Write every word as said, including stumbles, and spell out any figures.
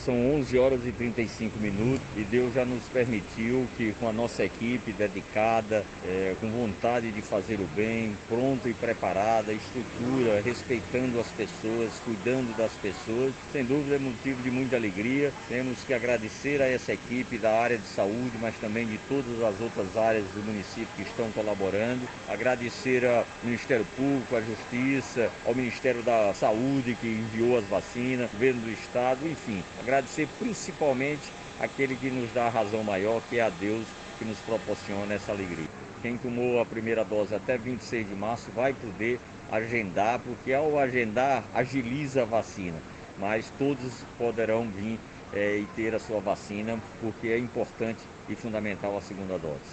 São onze horas e trinta e cinco minutos e Deus já nos permitiu que, com a nossa equipe dedicada, é, com vontade de fazer o bem, pronta e preparada, estrutura, respeitando as pessoas, cuidando das pessoas, sem dúvida é motivo de muita alegria. Temos que agradecer a essa equipe da área de saúde, mas também de todas as outras áreas do município que estão colaborando. Agradecer ao Ministério Público, à Justiça, ao Ministério da Saúde que enviou as vacinas, ao governo do Estado, enfim. Agradecer principalmente aquele que nos dá a razão maior, que é a Deus, que nos proporciona essa alegria. Quem tomou a primeira dose até vinte e seis de março vai poder agendar, porque ao agendar agiliza a vacina, mas todos poderão vir é, e ter a sua vacina, porque é importante e fundamental a segunda dose.